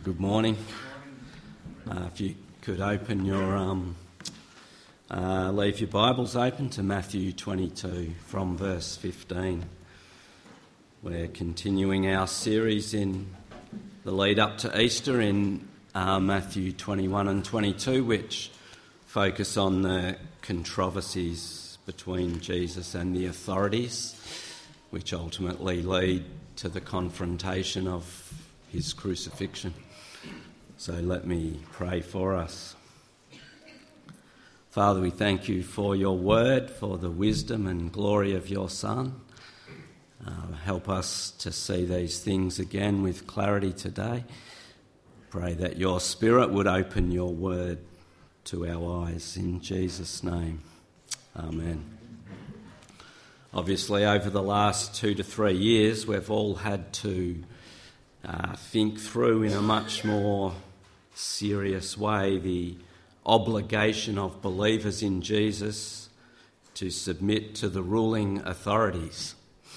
Good morning. If you could open your, leave your Bibles open to Matthew 22 from verse 15. We're continuing our series in the lead up to Easter in Matthew 21 and 22, which focus on the controversies between Jesus and the authorities, which ultimately lead to the confrontation of his crucifixion. So let me pray for us. Father, we thank you for your word, for the wisdom and glory of your Son. Help us to see these things again with clarity today. Pray that your Spirit would open your word to our eyes. In Jesus' name, amen. Obviously, over the last 2 to 3 years, we've all had to think through in a much more serious way the obligation of believers in Jesus to submit to the ruling authorities.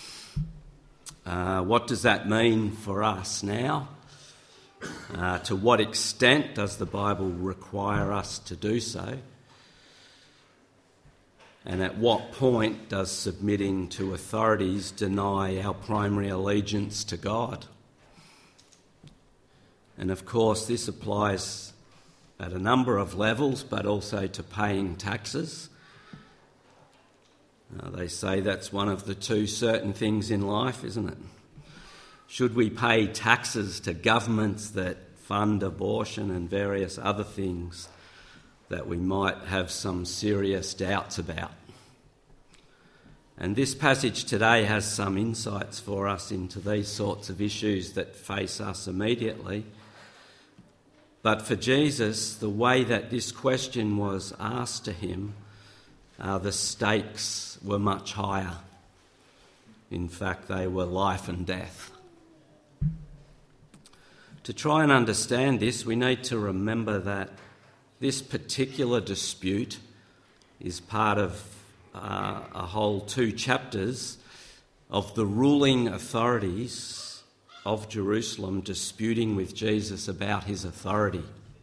What does that mean for us now? To what extent does the Bible require us to do so? And at what point does submitting to authorities deny our primary allegiance to God? And of course, this applies at a number of levels, but also to paying taxes. They say that's one of the two certain things in life, isn't it? Should we pay taxes to governments that fund abortion and various other things that we might have some serious doubts about? And this passage today has some insights for us into these sorts of issues that face us immediately. But for Jesus, the way that this question was asked to him, the stakes were much higher. In fact, they were life and death. To try and understand this, we need to remember that this particular dispute is part of a whole 2 chapters of the ruling authorities of Jerusalem disputing with Jesus about his authority.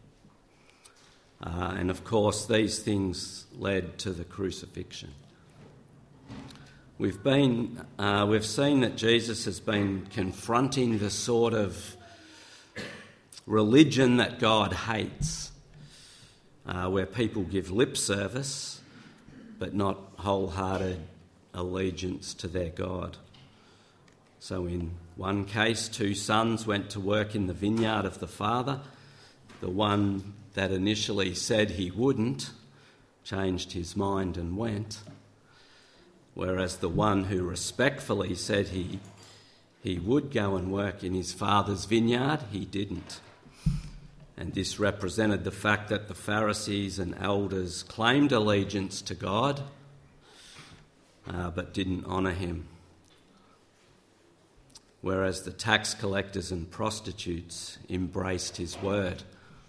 And of course, these things led to the crucifixion. We've seen that Jesus has been confronting the sort of religion that God hates, where people give lip service but not wholehearted allegiance to their God. So in one case, 2 sons went to work in the vineyard of the father. The one that initially said he wouldn't changed his mind and went, whereas the one who respectfully said he would go and work in his father's vineyard, he didn't. And this represented the fact that the Pharisees and elders claimed allegiance to God, but didn't honour him, whereas the tax collectors and prostitutes embraced his word.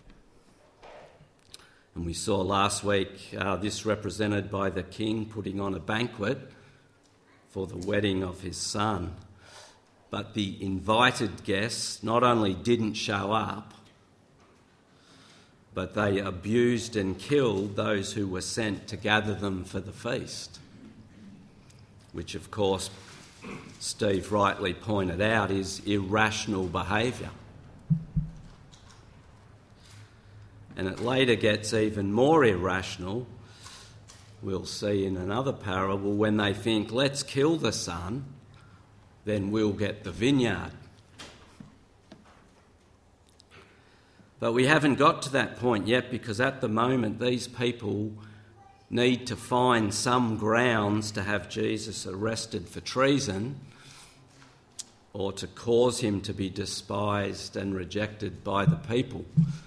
And we saw last week this represented by the king putting on a banquet for the wedding of his son. But the invited guests not only didn't show up, but they abused and killed those who were sent to gather them for the feast, which of course Steve rightly pointed out is irrational behaviour. And it later gets even more irrational, we'll see in another parable, when they think, let's kill the son, then we'll get the vineyard. But we haven't got to that point yet, because at the moment these people need to find some grounds to have Jesus arrested for treason or to cause him to be despised and rejected by the people.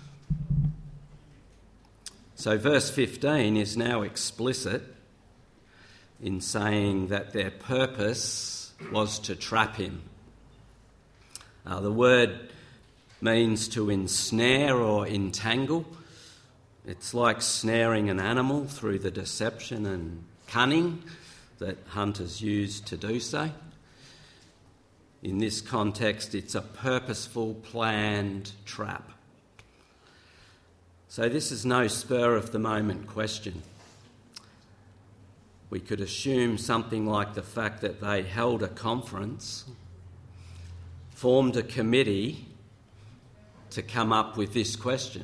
So verse 15 is now explicit in saying that their purpose was to trap him. The word means to ensnare or entangle. It's like snaring an animal through the deception and cunning that hunters use to do so. In this context, it's a purposeful, planned trap. So this is no spur-of-the-moment question. We could assume something like the fact that they held a conference, formed a committee to come up with this question.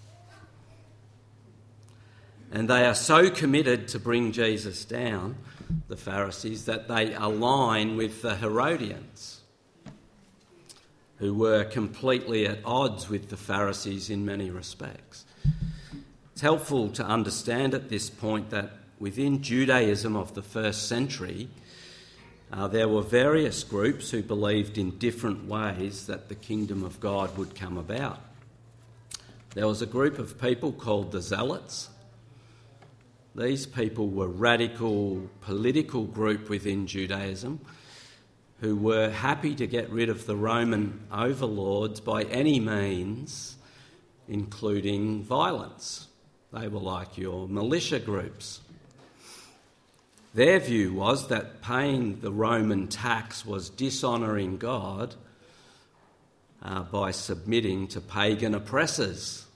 And they are so committed to bring Jesus down, the Pharisees, that they align with the Herodians, who were completely at odds with the Pharisees in many respects. It's helpful to understand at this point that within Judaism of the first century, there were various groups who believed in different ways that the kingdom of God would come about. There was a group of people called the Zealots. These people were a radical political group within Judaism who were happy to get rid of the Roman overlords by any means, including violence. They were like your militia groups. Their view was that paying the Roman tax was dishonouring God by submitting to pagan oppressors.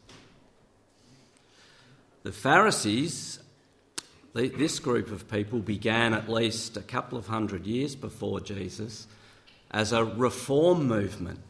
The Pharisees, this group of people, began at least a couple of hundred years before Jesus as a reform movement.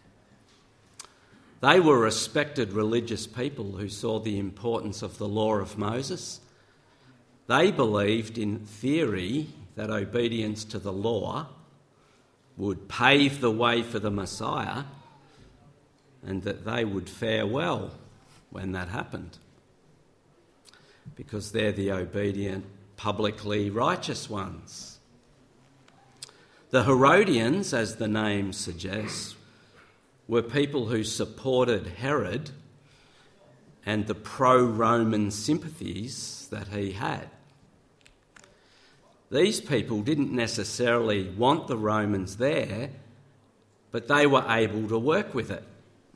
They were respected religious people who saw the importance of the law of Moses. They believed in theory that obedience to the law would pave the way for the Messiah and that they would fare well when that happened, because they're the obedient, publicly righteous ones. The Herodians, as the name suggests, were people who supported Herod and the pro-Roman sympathies that he had. These people didn't necessarily want the Romans there, but they were able to work with it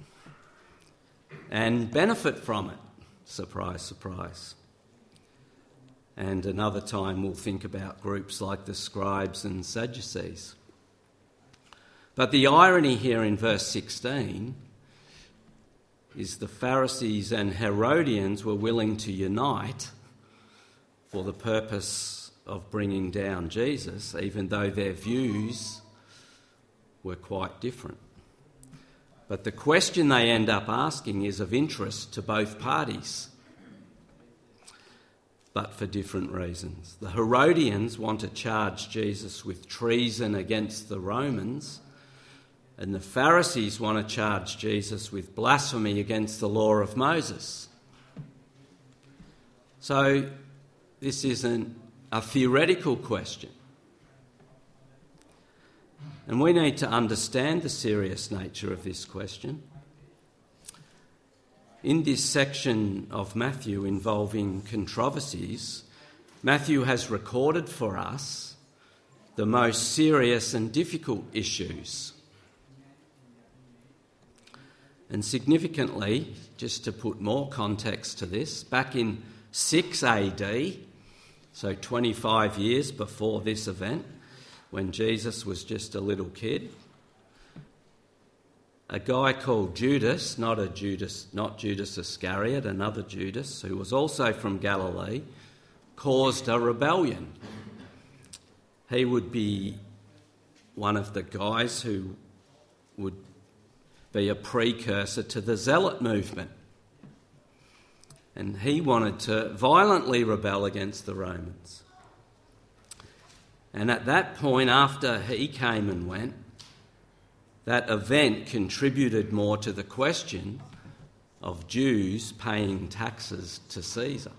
and benefit from it. Surprise, surprise. And another time we'll think about groups like the scribes and Sadducees. But the irony here in verse 16 is the Pharisees and Herodians were willing to unite for the purpose of bringing down Jesus, even though their views were quite different. But the question they end up asking is of interest to both parties, but for different reasons. The Herodians want to charge Jesus with treason against the Romans, and the Pharisees want to charge Jesus with blasphemy against the law of Moses. So this isn't a theoretical question. And we need to understand the serious nature of this question. In this section of Matthew involving controversies, Matthew has recorded for us the most serious and difficult issues. And significantly, just to put more context to this, back in 6 AD, so 25 years before this event, when Jesus was just a little kid, a guy called Judas, not Judas Iscariot, another Judas, who was also from Galilee, caused a rebellion. He would be one of the guys who would be a precursor to the Zealot movement. And he wanted to violently rebel against the Romans. And at that point, after he came and went, that event contributed more to the question of Jews paying taxes to Caesar.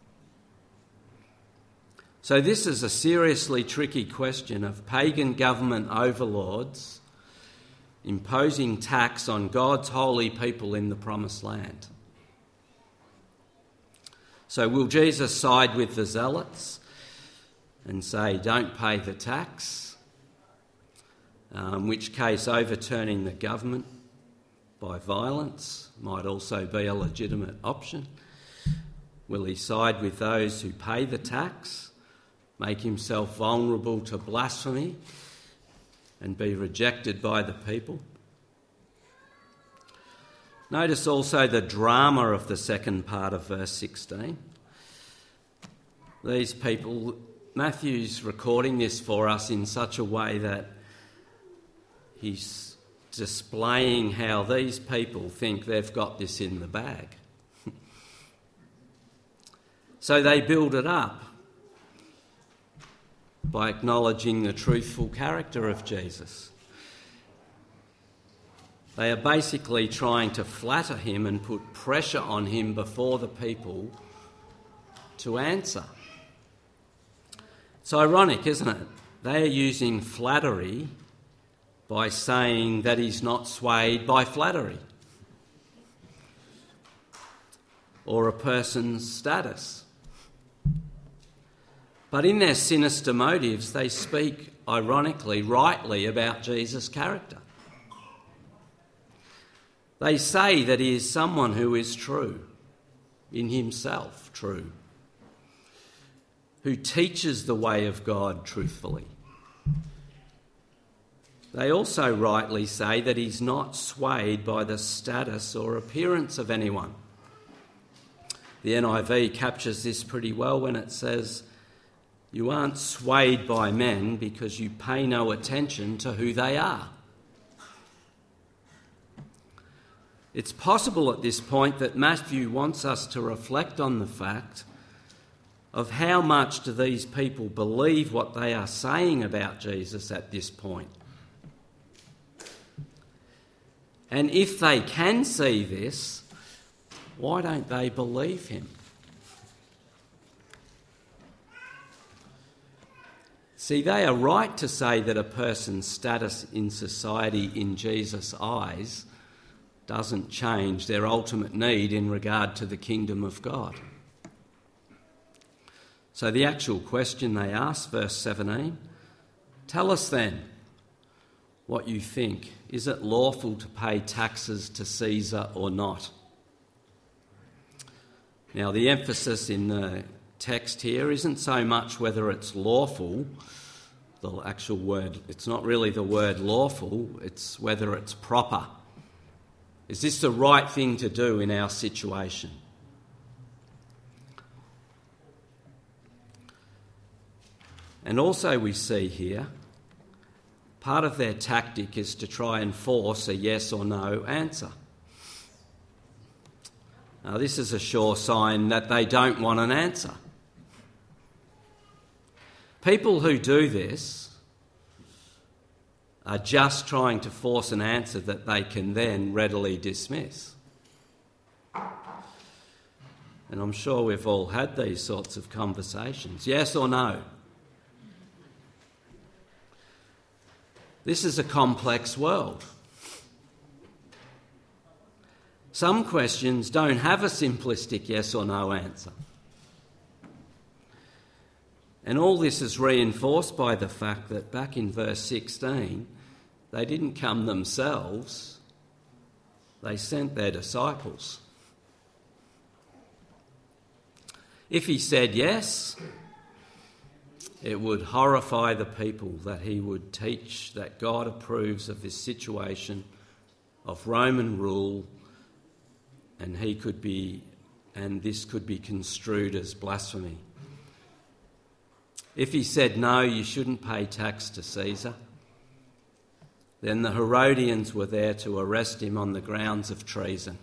So this is a seriously tricky question of pagan government overlords imposing tax on God's holy people in the Promised Land. So will Jesus side with the Zealots and say, don't pay the tax? In which case overturning the government by violence might also be a legitimate option. Will he side with those who pay the tax, make himself vulnerable to blasphemy and be rejected by the people? Notice also the drama of the second part of verse 16. These people, Matthew's recording this for us in such a way that he's displaying how these people think they've got this in the bag. So they build it up by acknowledging the truthful character of Jesus. They are basically trying to flatter him and put pressure on him before the people to answer. It's ironic, isn't it? They are using flattery by saying that he's not swayed by flattery or a person's status. But in their sinister motives, they speak, ironically, rightly about Jesus' character. They say that he is someone who is true, in himself true, who teaches the way of God truthfully. They also rightly say that he's not swayed by the status or appearance of anyone. The NIV captures this pretty well when it says, "You aren't swayed by men because you pay no attention to who they are." It's possible at this point that Matthew wants us to reflect on the fact of how much do these people believe what they are saying about Jesus at this point. And if they can see this, why don't they believe him? See, they are right to say that a person's status in society in Jesus' eyes doesn't change their ultimate need in regard to the kingdom of God. So the actual question they ask, verse 17, "Tell us then what you think. Is it lawful to pay taxes to Caesar or not?" Now, the emphasis in the text here isn't so much whether it's lawful, the actual word, it's not really the word lawful, it's whether it's proper. Is this the right thing to do in our situation? And also we see here, part of their tactic is to try and force a yes or no answer. Now, this is a sure sign that they don't want an answer. People who do this are just trying to force an answer that they can then readily dismiss. And I'm sure we've all had these sorts of conversations. Yes or no? This is a complex world. Some questions don't have a simplistic yes or no answer. And all this is reinforced by the fact that back in verse 16, they didn't come themselves, they sent their disciples. If he said yes, it would horrify the people that he would teach that God approves of this situation of Roman rule, and this could be construed as blasphemy. If he said no, you shouldn't pay tax to Caesar, then the Herodians were there to arrest him on the grounds of treason.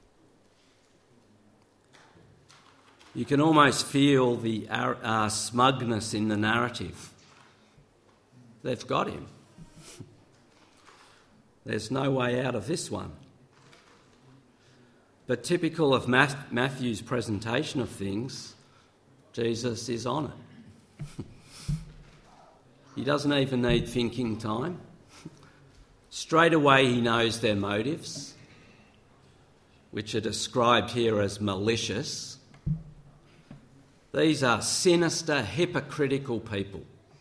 You can almost feel the smugness in the narrative. They've got him. There's no way out of this one. But typical of Matthew's presentation of things, Jesus is on it. He doesn't even need thinking time. Straight away he knows their motives, which are described here as malicious. These are sinister, hypocritical people,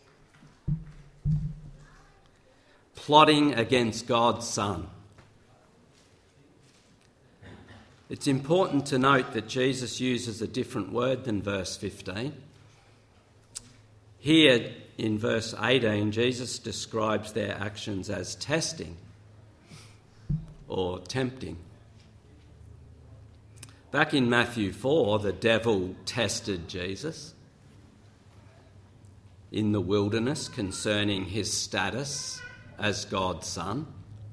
plotting against God's Son. It's important to note that Jesus uses a different word than verse 15. Here in verse 18, Jesus describes their actions as testing or tempting. Back in Matthew 4, the devil tested Jesus in the wilderness concerning his status as God's son.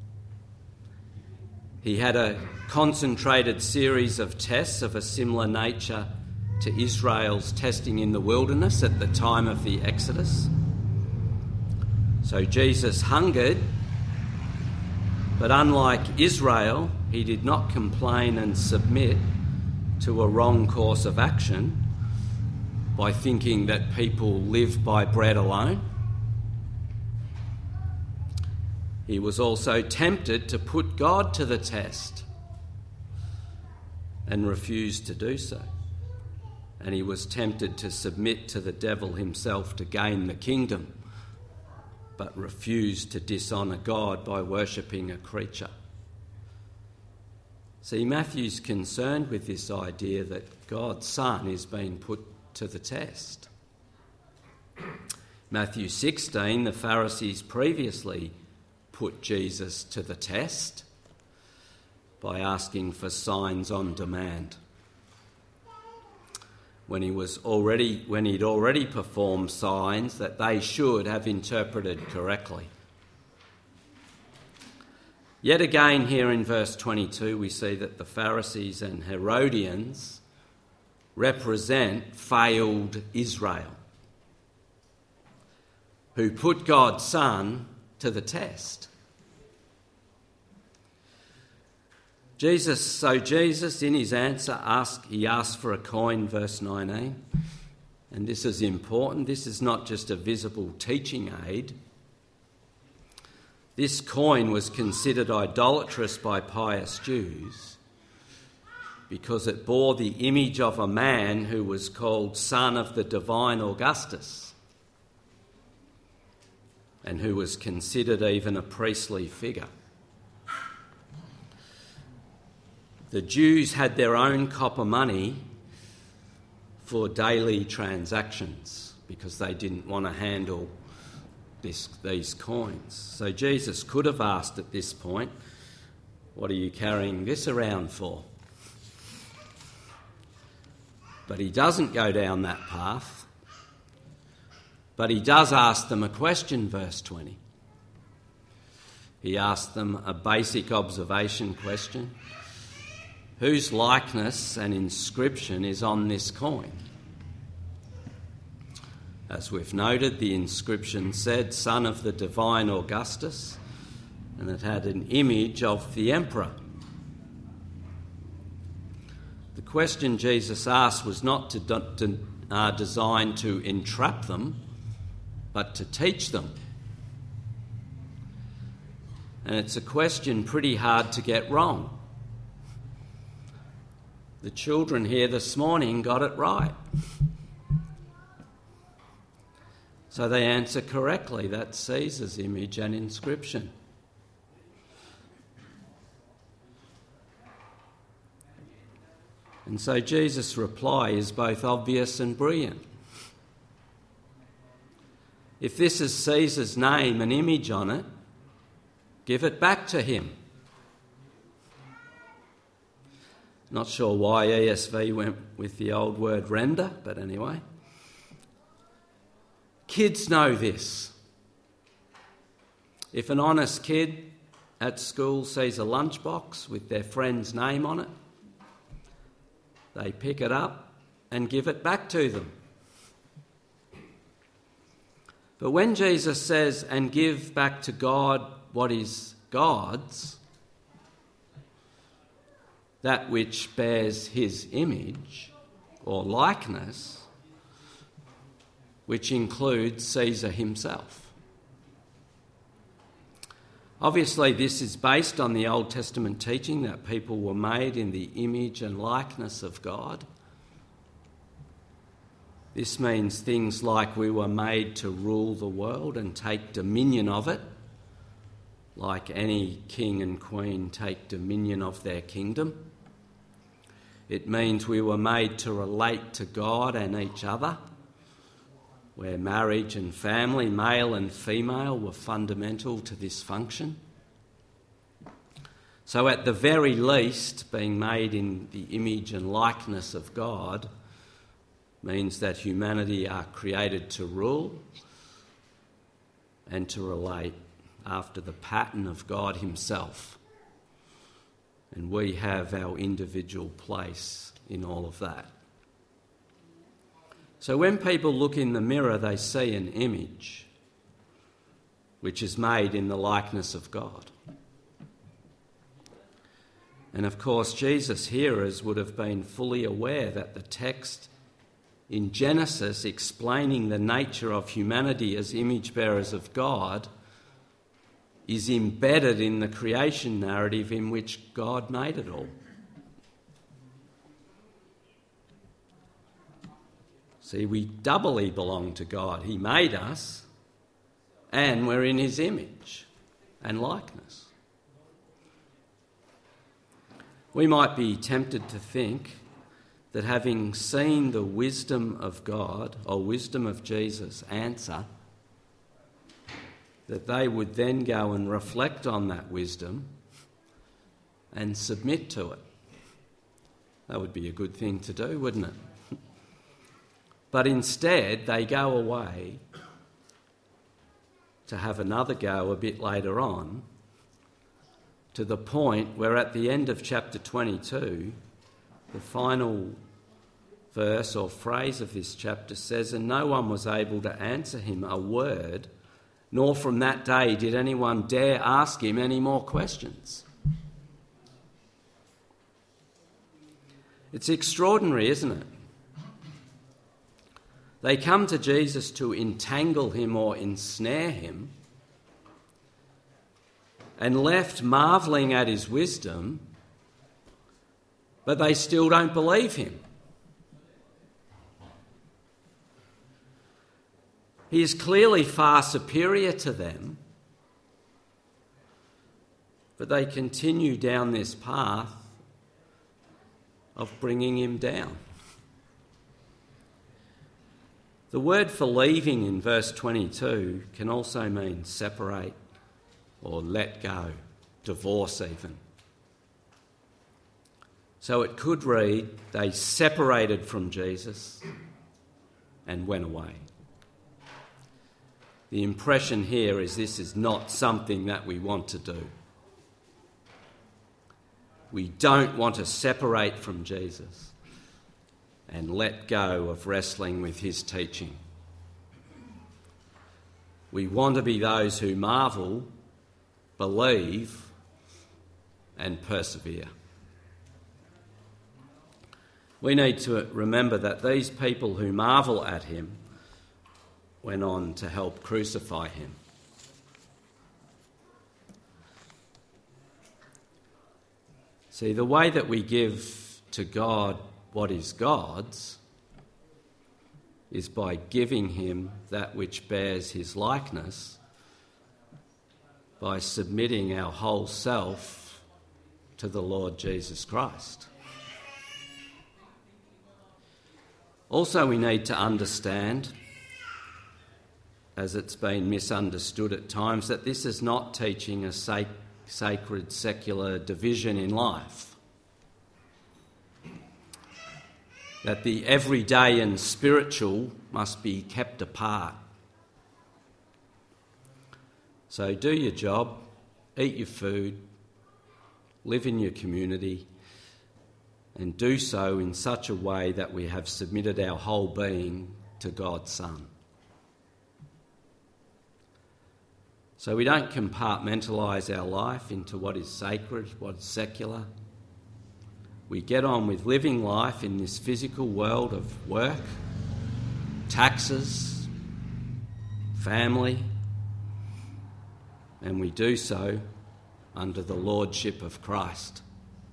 He had a concentrated series of tests of a similar nature to Israel's testing in the wilderness at the time of the Exodus. So Jesus hungered, but unlike Israel, he did not complain and submit to a wrong course of action by thinking that people live by bread alone. He was also tempted to put God to the test and refused to do so. And he was tempted to submit to the devil himself to gain the kingdom, but refused to dishonour God by worshipping a creature. See, Matthew's concerned with this idea that God's Son is being put to the test. Matthew 16, the Pharisees previously put Jesus to the test by asking for signs on demand. When he'd already performed signs that they should have interpreted correctly. Yet again here in verse 22 we see that the Pharisees and Herodians represent failed Israel, who put God's Son to the test. Jesus in his answer asked for a coin, verse 19. And this is important. This is not just a visible teaching aid. This coin was considered idolatrous by pious Jews because it bore the image of a man who was called son of the divine Augustus and who was considered even a priestly figure. The Jews had their own copper money for daily transactions because they didn't want to handle these coins. So Jesus could have asked at this point, "What are you carrying this around for?" But he doesn't go down that path. But he does ask them a question, verse 20. He asks them a basic observation question. Whose likeness and inscription is on this coin? As we've noted, the inscription said, "Son of the divine Augustus," and it had an image of the emperor. The question Jesus asked was not designed to entrap them, but to teach them. And it's a question pretty hard to get wrong. The children here this morning got it right. So they answer correctly. That's Caesar's image and inscription. And so Jesus' reply is both obvious and brilliant. If this is Caesar's name and image on it, give it back to him. Not sure why ESV went with the old word render, but anyway. Kids know this. If an honest kid at school sees a lunchbox with their friend's name on it, they pick it up and give it back to them. But when Jesus says, "And give back to God what is God's," that which bears his image or likeness, which includes Caesar himself. Obviously, this is based on the Old Testament teaching that people were made in the image and likeness of God. This means things like we were made to rule the world and take dominion of it, like any king and queen take dominion of their kingdom. It means we were made to relate to God and each other, where marriage and family, male and female, were fundamental to this function. So at the very least, being made in the image and likeness of God means that humanity are created to rule and to relate after the pattern of God himself. And we have our individual place in all of that. So when people look in the mirror, they see an image which is made in the likeness of God. And of course, Jesus' hearers would have been fully aware that the text in Genesis explaining the nature of humanity as image bearers of God is embedded in the creation narrative in which God made it all. See, we doubly belong to God. He made us, and we're in his image and likeness. We might be tempted to think that having seen the wisdom of God, or wisdom of Jesus, answer, that they would then go and reflect on that wisdom and submit to it. That would be a good thing to do, wouldn't it? But instead, they go away to have another go a bit later on, to the point where at the end of chapter 22, the final verse or phrase of this chapter says, "And no one was able to answer him a word, nor from that day did anyone dare ask him any more questions." It's extraordinary, isn't it? They come to Jesus to entangle him or ensnare him, and left marvelling at his wisdom, but they still don't believe him. He is clearly far superior to them, but they continue down this path of bringing him down. The word for leaving in verse 22 can also mean separate or let go, divorce even. So it could read, they separated from Jesus and went away. The impression here is this is not something that we want to do. We don't want to separate from Jesus and let go of wrestling with his teaching. We want to be those who marvel, believe, and persevere. We need to remember that these people who marvel at him went on to help crucify him. See, the way that we give to God what is God's is by giving him that which bears his likeness, by submitting our whole self to the Lord Jesus Christ. Also, we need to understand, as it's been misunderstood at times, that this is not teaching a sacred secular division in life. That the everyday and spiritual must be kept apart. So do your job, eat your food, live in your community, and do so in such a way that we have submitted our whole being to God's Son. So we don't compartmentalise our life into what is sacred, what is secular. We get on with living life in this physical world of work, taxes, family, and we do so under the lordship of Christ.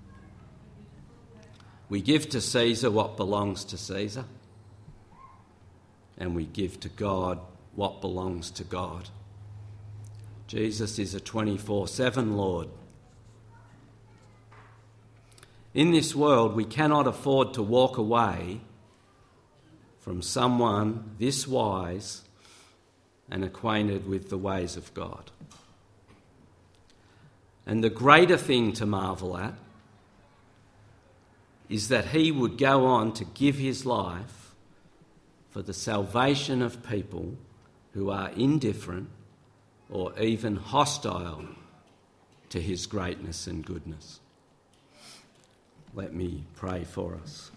We give to Caesar what belongs to Caesar, and we give to God what belongs to God. Jesus is a 24/7 Lord. In this world, we cannot afford to walk away from someone this wise and acquainted with the ways of God. And the greater thing to marvel at is that he would go on to give his life for the salvation of people who are indifferent or even hostile to his greatness and goodness. Let me pray for us.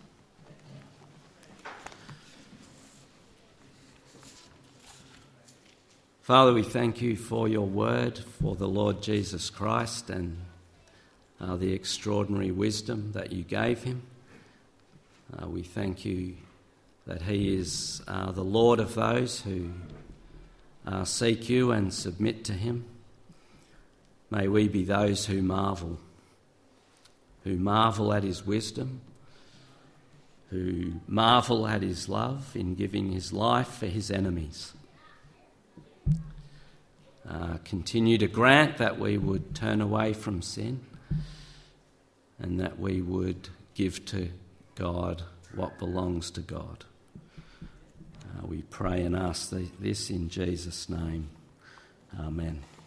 Father, we thank you for your word, for the Lord Jesus Christ and the extraordinary wisdom that you gave him. We thank you that he is the Lord of those who seek you and submit to him. May we be those who marvel at his wisdom, who marvel at his love in giving his life for his enemies. Continue to grant that we would turn away from sin and that we would give to God what belongs to God. We pray and ask this in Jesus' name. Amen.